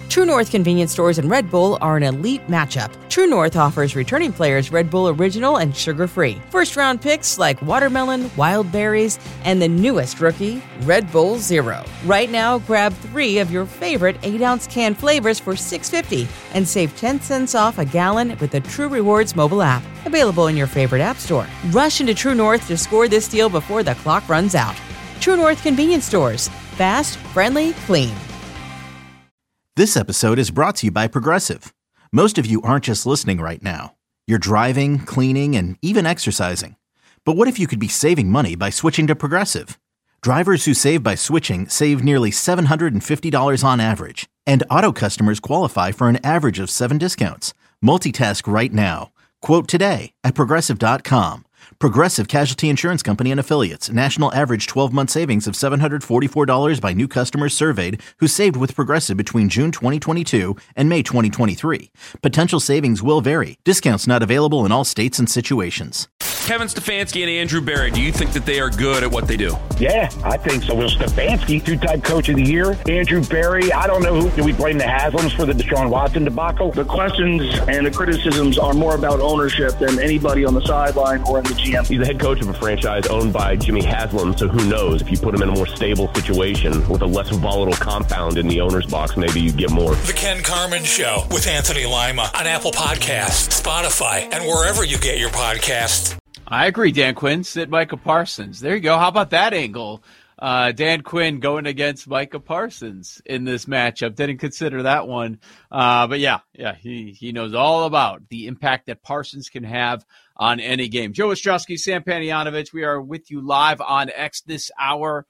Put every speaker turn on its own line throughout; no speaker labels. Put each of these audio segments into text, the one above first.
True North Convenience Stores and Red Bull are an elite matchup. True North offers returning players Red Bull Original and sugar-free. First-round picks like watermelon, wild berries, and the newest rookie, Red Bull Zero. Right now, grab 3 of your favorite 8-ounce can flavors for $6.50 and save 10 cents off a gallon with the True Rewards mobile app. Available in your favorite app store. Rush into True North to score this deal before the clock runs out. True North Convenience Stores. Fast, friendly, clean.
This episode is brought to you by Progressive. Most of you aren't just listening right now. You're driving, cleaning, and even exercising. But what if you could be saving money by switching to Progressive? Drivers who save by switching save nearly $750 on average. And auto customers qualify for an average of 7 discounts. Multitask right now. Quote today at Progressive.com. Progressive Casualty Insurance Company and Affiliates. National average 12-month savings of $744 by new customers surveyed who saved with Progressive between June 2022 and May 2023. Potential savings will vary. Discounts not available in all states and situations.
Kevin Stefanski and Andrew Berry, do you think that they are good at what they do?
Yeah, I think so. Well, Stefanski, 2-time coach of the year. Andrew Berry, I don't know who. Do we blame the Haslams for the Deshaun Watson debacle?
The questions and the criticisms are more about ownership than anybody on the sideline or in the GM.
He's the head coach of a franchise owned by Jimmy Haslam, so who knows? If you put him in a more stable situation with a less volatile compound in the owner's box, maybe you get more.
The Ken Carman Show with Anthony Lima on Apple Podcasts, Spotify, and wherever you get your podcasts.
I agree, Dan Quinn. Sit Micah Parsons. There you go. How about that angle? Dan Quinn going against Micah Parsons in this matchup. Didn't consider that one. But yeah, he knows all about the impact that Parsons can have on any game. Joe Ostrowski, Sam Panayotovich, we are with you live on X this hour.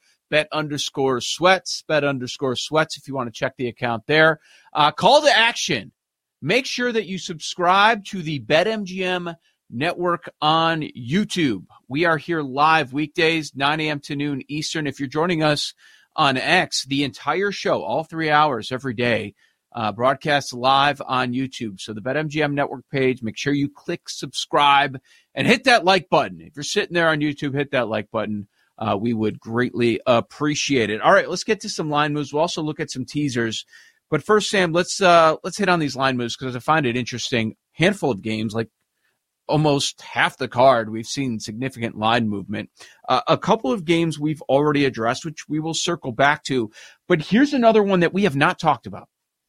Bet_sweats, bet_sweats if you want to check the account there. Call to action. Make sure that you subscribe to the BetMGM Network on YouTube. We are here live weekdays, 9 a.m. to noon Eastern. If you're joining us on X, the entire show, all 3 hours every day, broadcasts live on YouTube. So the BetMGM Network page, make sure you click subscribe and hit that like button. If you're sitting there on YouTube, hit that like button. We would greatly appreciate it. All right, let's get to some line moves. We'll also look at some teasers. But first, Sam, let's hit on these line moves because I find it interesting. Handful of games, like almost half the card, we've seen significant line movement. A couple of games we've already addressed, which we will circle back to. But here's another one that we have not talked about.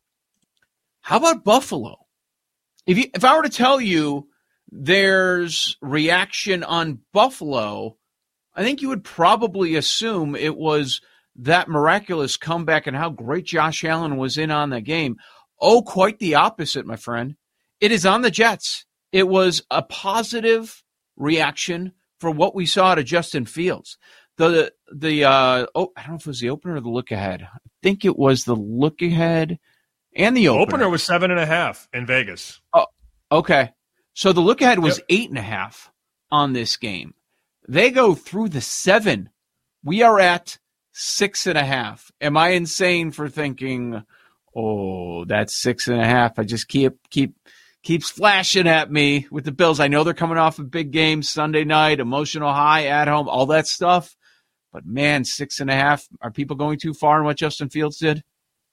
How about Buffalo? If I were to tell you there's reaction on Buffalo, I think you would probably assume it was that miraculous comeback and how great Josh Allen was in on that game. Oh, quite the opposite, my friend. It is on the Jets. It was a positive reaction for what we saw to Justin Fields. I don't know if it was the opener or the look ahead. I think it was the look ahead and the opener.
Opener was 7.5 in Vegas.
Oh, okay. So the look ahead was 8.5 on this game. They go through the 7. We are at 6.5. Am I insane for thinking, oh, that's 6.5? I just keeps flashing at me with the Bills. I know they're coming off a big game Sunday night, emotional high at home, all that stuff. But, man, 6.5, are people going too far in what Justin Fields did?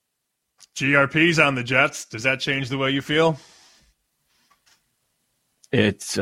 GRP's on the Jets. Does that change the way you feel?
It's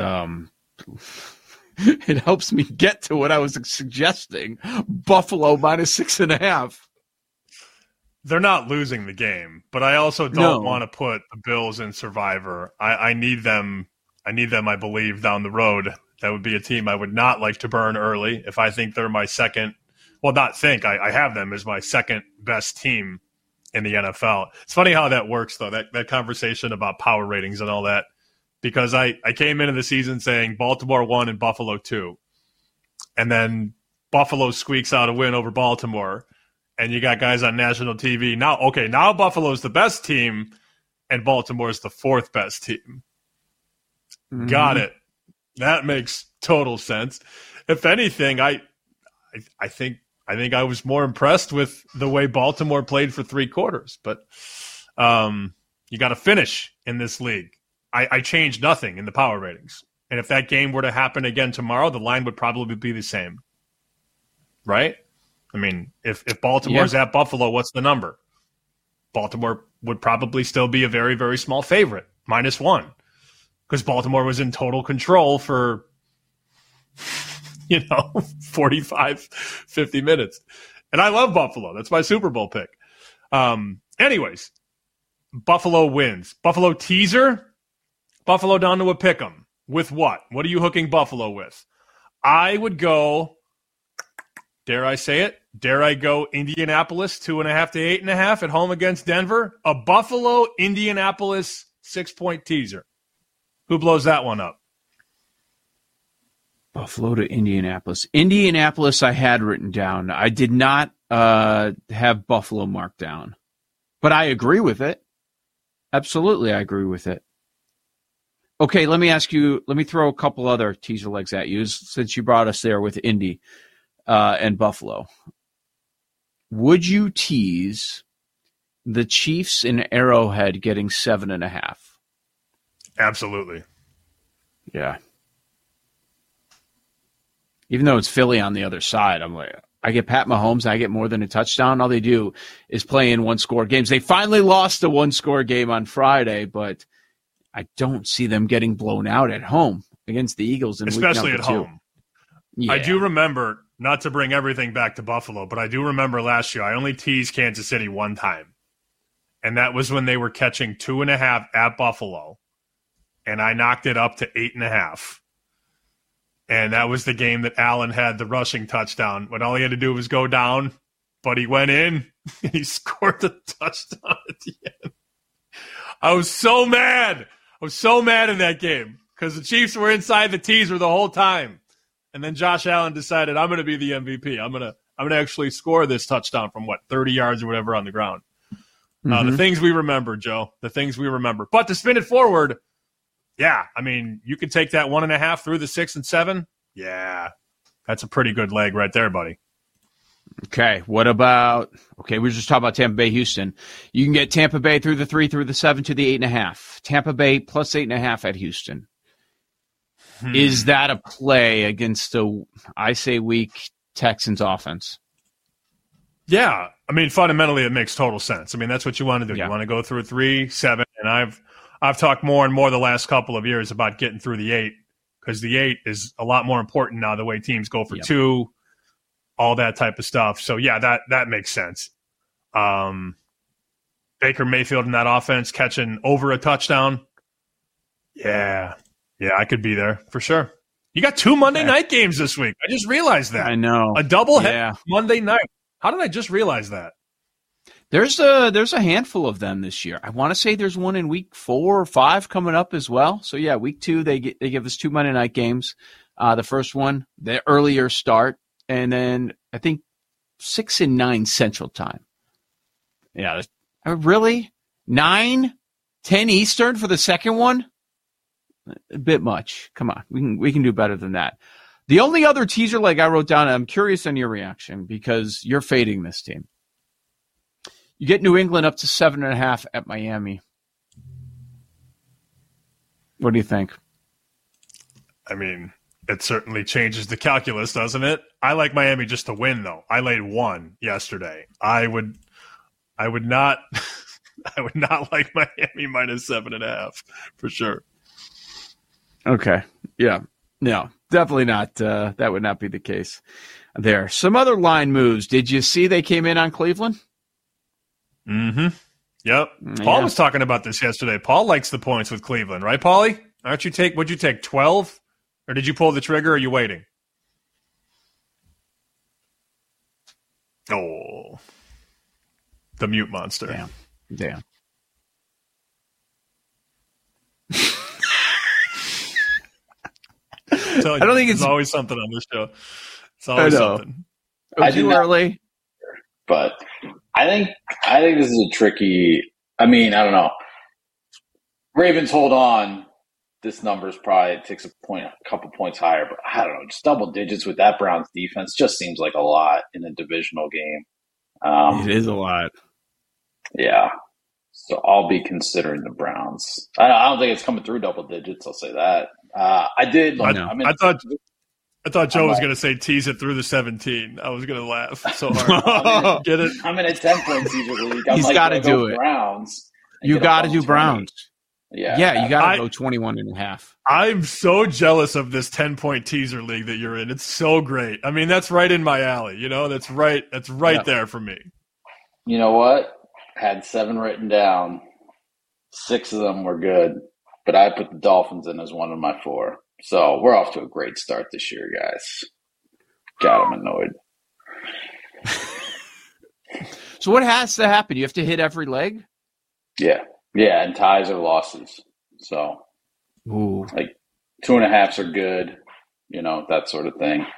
it helps me get to what I was suggesting. Buffalo minus 6.5.
They're not losing the game, but I also don't want to put the Bills in Survivor. I need them. I believe, down the road. That would be a team I would not like to burn early if I think they're my second. Well, not think. I have them as my second best team in the NFL. It's funny how that works, though, that conversation about power ratings and all that, because I came into the season saying Baltimore 1 and Buffalo 2, and then Buffalo squeaks out a win over Baltimore. And you got guys on national TV. Now Buffalo's the best team and Baltimore's the 4th best team. Mm-hmm. Got it. That makes total sense. If anything, I think I was more impressed with the way Baltimore played for 3 quarters. But you got to finish in this league. I changed nothing in the power ratings. And if that game were to happen again tomorrow, the line would probably be the same. Right? I mean, if Baltimore's at Buffalo, what's the number? Baltimore would probably still be a very, very small favorite, -1, because Baltimore was in total control for, 45, 50 minutes. And I love Buffalo. That's my Super Bowl pick. Anyways, Buffalo wins. Buffalo teaser. Buffalo down to a pick 'em. With what? What are you hooking Buffalo with? I would go, dare I say it? Dare I go Indianapolis 2.5 to 8.5 at home against Denver? A Buffalo Indianapolis 6-point teaser. Who blows that one up?
Buffalo to Indianapolis. Indianapolis I had written down. I did not have Buffalo marked down. But I agree with it. Absolutely, I agree with it. Okay, let me throw a couple other teaser legs at you since you brought us there with Indy and Buffalo. Would you tease the Chiefs in Arrowhead getting 7.5?
Absolutely.
Yeah. Even though it's Philly on the other side, I'm like, I get Pat Mahomes, and I get more than a touchdown. All they do is play in one-score games. They finally lost a one-score game on Friday, but I don't see them getting blown out at home against the Eagles in
especially
week
at
number 2.
home.
Yeah.
I do remember, not to bring everything back to Buffalo, but I do remember last year I only teased Kansas City one time, and that was when they were catching 2.5 at Buffalo, and I knocked it up to 8.5. And that was the game that Allen had the rushing touchdown when all he had to do was go down, but he went in and he scored the touchdown at the end. I was so mad. I was so mad in that game because the Chiefs were inside the teaser the whole time. And then Josh Allen decided, I'm going to be the MVP. I'm going to actually score this touchdown from 30 yards or whatever on the ground. The things we remember, Joe, the things we remember. But to spin it forward, yeah, I mean, you could take that 1.5 through the 6 and 7. Yeah, that's a pretty good leg right there, buddy.
Okay, what about, we were just talking about Tampa Bay, Houston. You can get Tampa Bay through the 3, through the 7 to the 8.5. Tampa Bay plus 8.5 at Houston. Is that a play against the, I say, weak Texans offense?
Yeah, I mean, fundamentally, it makes total sense. I mean, that's what you want to do.
Yeah.
You want to go through 3, 7, and I've talked more and more the last couple of years about getting through the 8 because the 8 is a lot more important now, the way teams go for 2, all that type of stuff. So, yeah, that makes sense. Baker Mayfield in that offense catching over a touchdown. Yeah, I could be there for sure. You got 2 Monday night games this week. I just realized that.
I know.
A doubleheader Monday night. How did I just realize that?
There's a handful of them this year. I want to say there's one in week 4 or 5 coming up as well. So yeah, week 2 they give us 2 Monday night games. The first one, the earlier start, and then I think 6 and 9 Central Time. Yeah, really 9, 10 Eastern for the second one. A bit much. Come on, we can do better than that. The only other teaser leg I wrote down, and I'm curious on your reaction because you're fading this team. You get New England up to 7.5 at Miami. What do you think? I
mean, it certainly changes the calculus, doesn't it? I like Miami just to win, though. I laid 1 yesterday. I would not I would not like Miami minus 7.5 for sure.
Okay. Yeah. No, definitely not. That would not be the case there. Some other line moves. Did you see they came in on Cleveland?
Mm-hmm. Yep. Paul was talking about this yesterday. Paul likes the points with Cleveland, right, Paulie? Would you take 12? Or did you pull the trigger, or are you waiting? Oh. The mute monster.
Damn.
I don't think it's always something on this show. It's always something.
Too early.
But I think this is a tricky. I mean, I don't know. Ravens hold on. This number's probably takes a couple points higher, but I don't know. Just double digits with that Browns defense just seems like a lot in a divisional game.
It is a lot.
Yeah. So I'll be considering the Browns. I don't think it's coming through double digits. I'll say that. I
I thought Joe was going to say tease it through the 17. I was going to laugh so hard. Get it?
I'm in a 10-point teaser league.
He's got to do it.
Browns.
You got to do Browns.
Yeah,
you got to go 21.5.
I'm so jealous of this 10-point teaser league that you're in. It's so great. I mean, that's right in my alley. You know, that's right there for me.
You know what? Had 7 written down. 6 of them were good, but I put the Dolphins in as one of my 4. So we're off to a great start this year, guys. God, I'm annoyed.
So what has to happen? You have to hit every leg?
Yeah, and ties or losses. So, like 2.5s are good, you know, that sort of thing.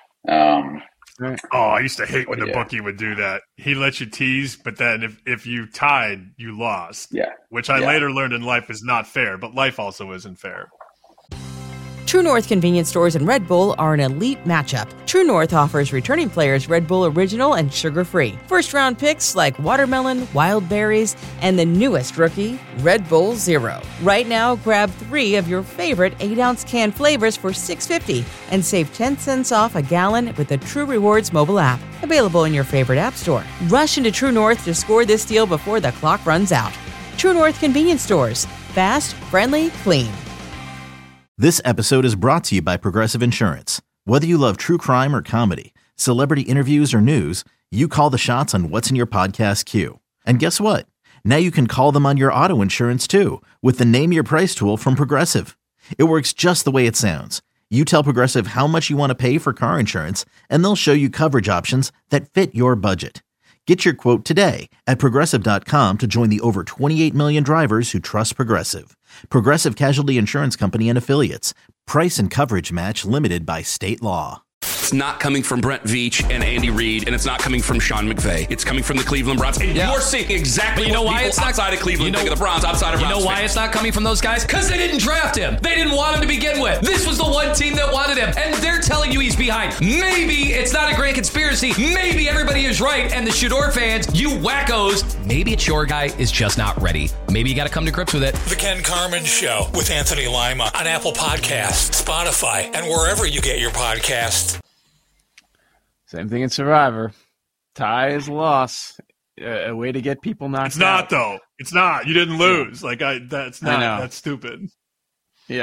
I used to hate when the bookie would do that. He let you tease, but then if you tied, you lost.
Yeah.
Which I later learned in life is not fair, but life also isn't fair.
True North convenience stores and Red Bull are an elite matchup. True North offers returning players Red Bull Original and sugar-free. First-round picks like watermelon, wild berries, and the newest rookie, Red Bull Zero. Right now, grab 3 of your favorite 8-ounce can flavors for $6.50 and save 10 cents off a gallon with the True Rewards mobile app. Available in your favorite app store. Rush into True North to score this deal before the clock runs out. True North convenience stores. Fast, friendly, clean.
This episode is brought to you by Progressive Insurance. Whether you love true crime or comedy, celebrity interviews or news, you call the shots on what's in your podcast queue. And guess what? Now you can call them on your auto insurance too with the Name Your Price tool from Progressive. It works just the way it sounds. You tell Progressive how much you want to pay for car insurance, and they'll show you coverage options that fit your budget. Get your quote today at Progressive.com to join the over 28 million drivers who trust Progressive. Progressive Casualty Insurance Company and Affiliates. Price and coverage match limited by state law.
It's not coming from Brent Veach and Andy Reid, and it's not coming from Sean McVay. It's coming from the Cleveland Browns. And you're seeing exactly what people outside of Cleveland think of the Browns, outside of Browns.
You know why it's not coming from those guys? Because they didn't draft him. They didn't want him to begin with. This was the one team that wanted him, and they're telling you he's behind. Maybe it's not a great conspiracy. Maybe everybody is right, and the Shador fans, you wackos, maybe it's your guy is just not ready. Maybe you got to come to grips with it.
The Ken Carman Show with Anthony Lima on Apple Podcasts, Spotify, and wherever you get your podcasts.
Same thing in Survivor. Tie is loss. A way to get people knocked out.
It's not, though. It's not. You didn't lose. That's not. That's stupid.
Yeah.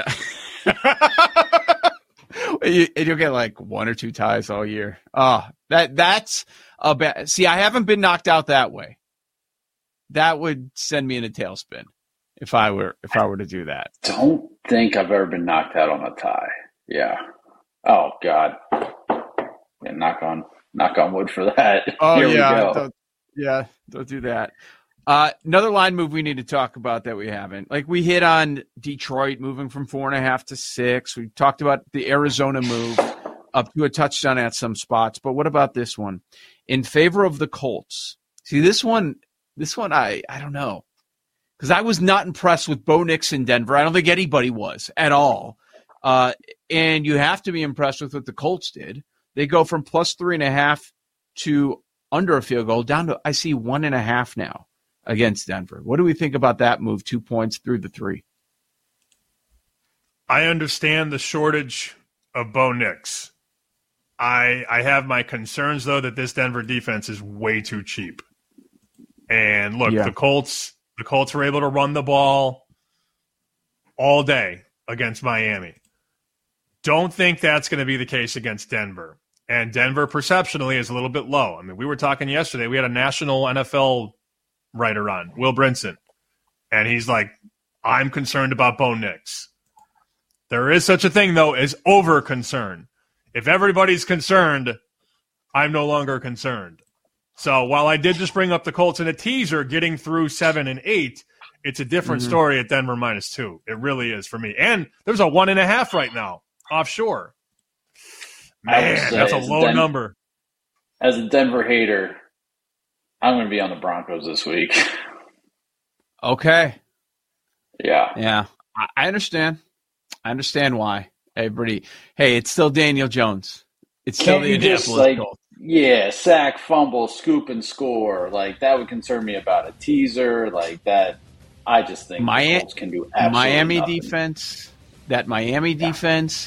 You'll get like 1 or 2 ties all year. That's a bad. See, I haven't been knocked out that way. That would send me in a tailspin if I were to do that.
Don't think I've ever been knocked out on a tie. Yeah. Oh God. Yeah, knock on wood for that.
Oh,
Here
yeah.
we go.
Don't do that. Another line move we need to talk about that we haven't. Like, we hit on Detroit moving from 4.5 to 6. We talked about the Arizona move up to a touchdown at some spots. But what about this one? In favor of the Colts. See, this one, I don't know. Because I was not impressed with Bo Nix in Denver. I don't think anybody was at all. And you have to be impressed with what the Colts did. They go from plus 3.5 to under a field goal down to, I see, 1.5 now against Denver. What do we think about that move? 2 points through the 3.
I understand the shortage of Bo Nix. I have my concerns, though, that this Denver defense is way too cheap. And look, the Colts were able to run the ball all day against Miami. Don't think that's going to be the case against Denver. And Denver perceptionally is a little bit low. I mean, we were talking yesterday. We had a national NFL writer on, Will Brinson. And he's like, I'm concerned about Bo Nix. There is such a thing, though, as over-concern. If everybody's concerned, I'm no longer concerned. So while I did just bring up the Colts in a teaser, getting through 7 and 8, it's a different story at Denver -2. It really is for me. And there's a 1.5 right now offshore. Man, that's a low number.
As a Denver hater, I'm going to be on the Broncos this week.
Okay.
Yeah.
Yeah. I understand. I understand why. Everybody, hey, it's still Daniel Jones. It's still the Indianapolis Colts.
Yeah, sack, fumble, scoop, and score. Like, that would concern me about a teaser. Like, that, I just think the Colts can do absolutely
Miami
nothing.
defense, that Miami defense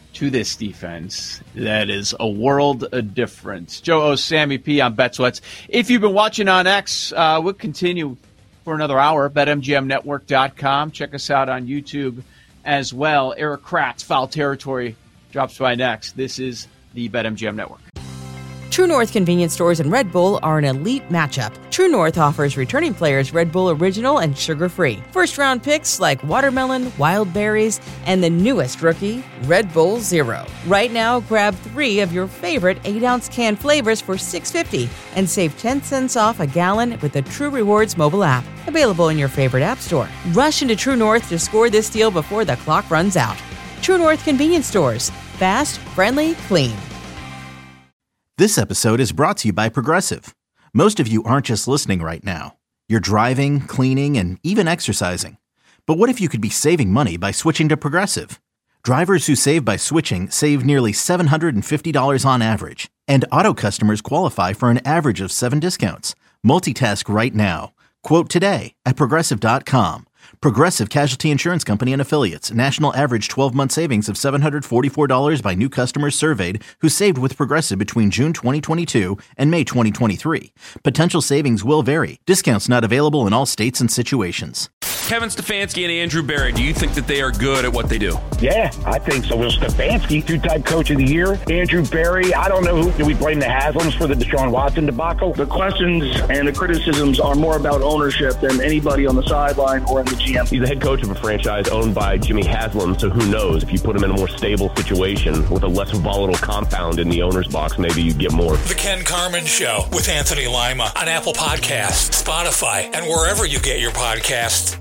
to this defense that is a world of difference. Joe O, Sammy P on BetSweats. If you've been watching on X, we'll continue for another hour. BetMGMNetwork.com. Check us out on YouTube as well. Eric Kratz, Foul Territory, drops by next. This is the BetMGM Network.
True North convenience stores and Red Bull are an elite matchup. True North offers returning players Red Bull Original and sugar-free. First-round picks like watermelon, wild berries, and the newest rookie, Red Bull Zero. Right now, grab 3 of your favorite 8-ounce can flavors for $6.50 and save 10 cents off a gallon with the True Rewards mobile app. Available in your favorite app store. Rush into True North to score this deal before the clock runs out. True North convenience stores. Fast, friendly, clean.
This episode is brought to you by Progressive. Most of you aren't just listening right now. You're driving, cleaning, and even exercising. But what if you could be saving money by switching to Progressive? Drivers who save by switching save nearly $750 on average. And auto customers qualify for an average of 7 discounts. Multitask right now. Quote today at Progressive.com. Progressive Casualty Insurance Company and Affiliates. National average 12-month savings of $744 by new customers surveyed who saved with Progressive between June 2022 and May 2023. Potential savings will vary. Discounts not available in all states and situations.
Kevin Stefanski and Andrew Berry, do you think that they are good at what they do?
Yeah, I think so. Will Stefanski, 2-time coach of the year. Andrew Berry, I don't know who. Do we blame the Haslams for the Deshaun Watson debacle?
The questions and the criticisms are more about ownership than anybody on the sideline or in the GM.
He's the head coach of a franchise owned by Jimmy Haslam, so who knows? If you put him in a more stable situation with a less volatile compound in the owner's box, maybe you get more.
The Ken Carman Show with Anthony Lima on Apple Podcasts, Spotify, and wherever you get your podcasts.